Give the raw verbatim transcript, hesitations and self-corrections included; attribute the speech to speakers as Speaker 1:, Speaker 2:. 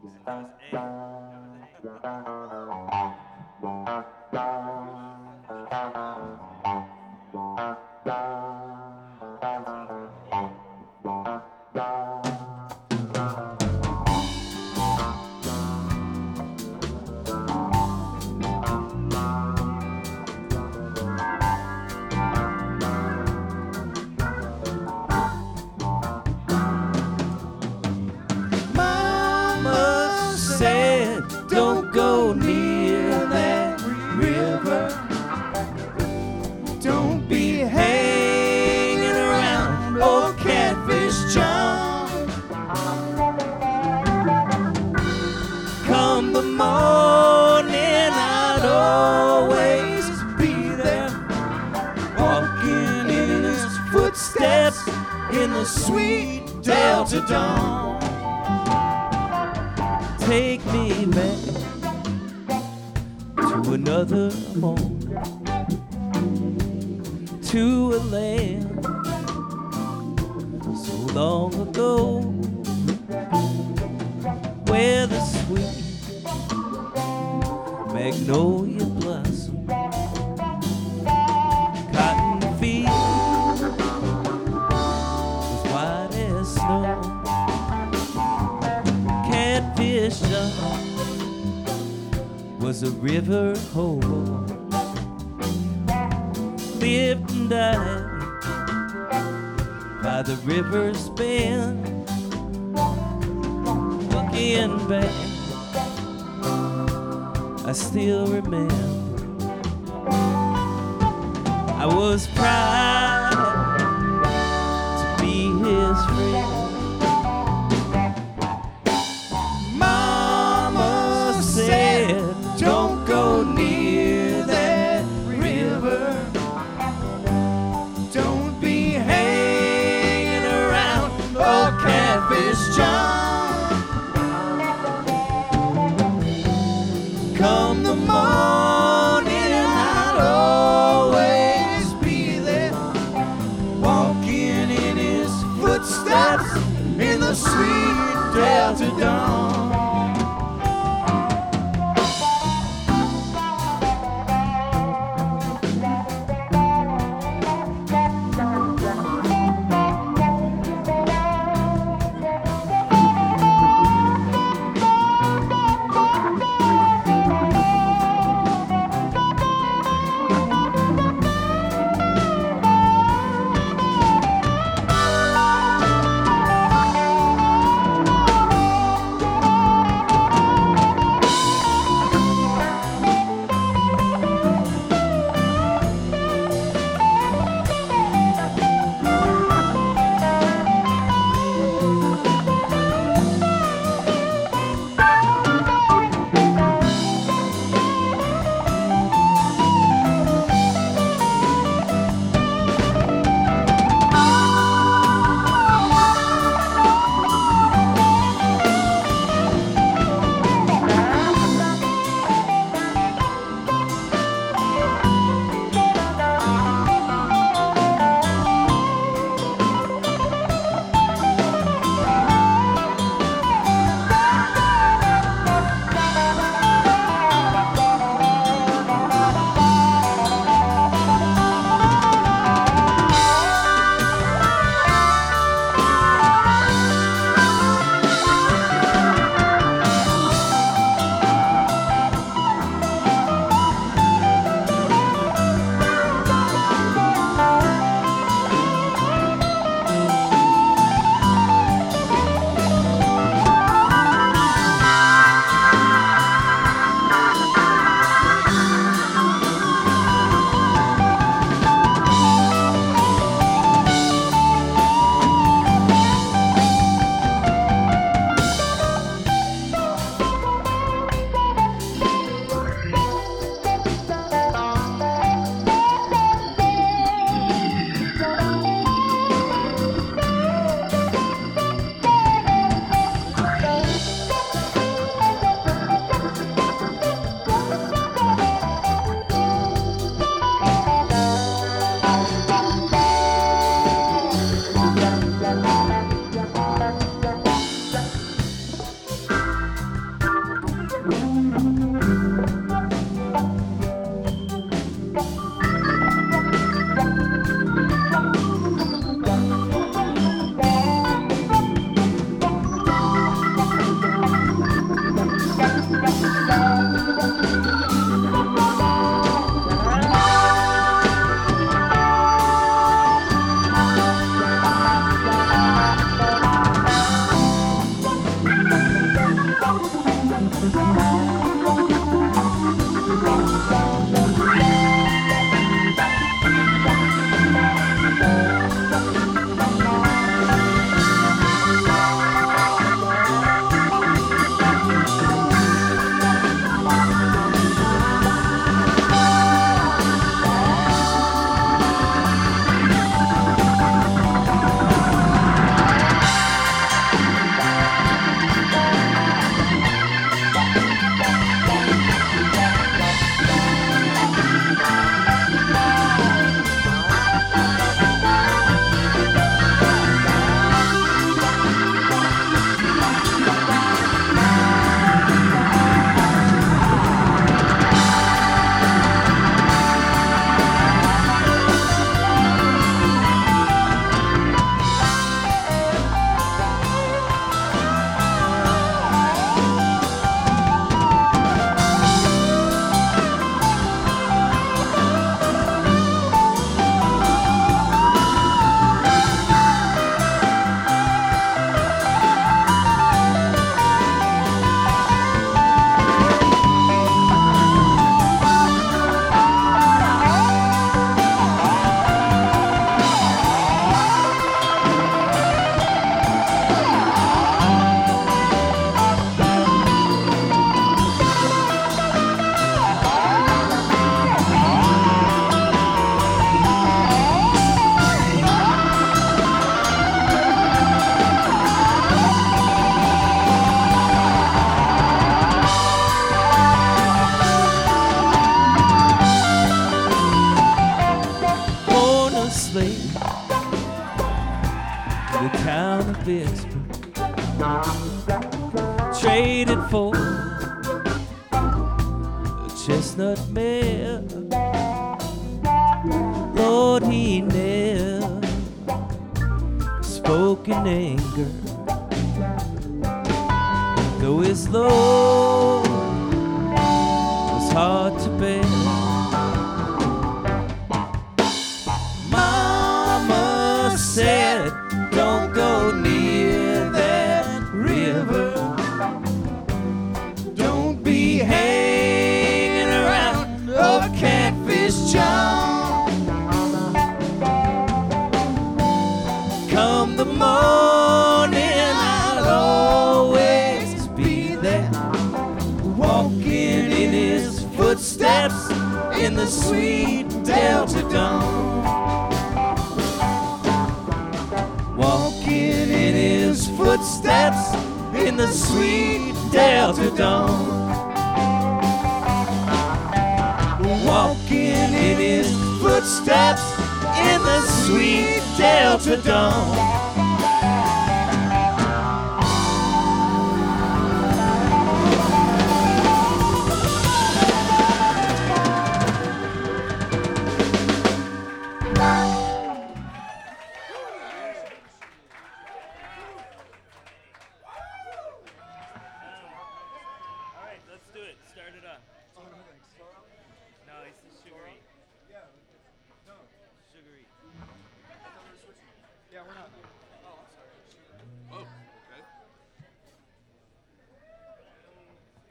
Speaker 1: Mama said, don't go near that river. Don't be hanging around old Catfish John. Come the morning, I'd always be there, walking in his footsteps in the sweet Delta dawn. Take me back to another home, to a land so long ago, where the sweet magnolia blossom, cotton fields as white as snow. Catfish John was a river hobo, lived and died by the river's bend. Looking back, I still remember I was proud to be his friend. Mama said, don't go near that river. Don't be hanging around old Catfish John. Come the morning, I'll always be there, walking in his footsteps in the sweet Delta dawn. Traded for a chestnut mare. Lord, he never spoke in anger, though his load was hard to bear. Mama said, don't go near that river. Don't be hanging around a catfish jar. Come the morning, I'll always be there, walking in his footsteps in the sweet Delta dawn. Walking in his footsteps in the sweet Delta dawn. Walking in his footsteps in the sweet Delta dawn.
Speaker 2: Yeah, we're not.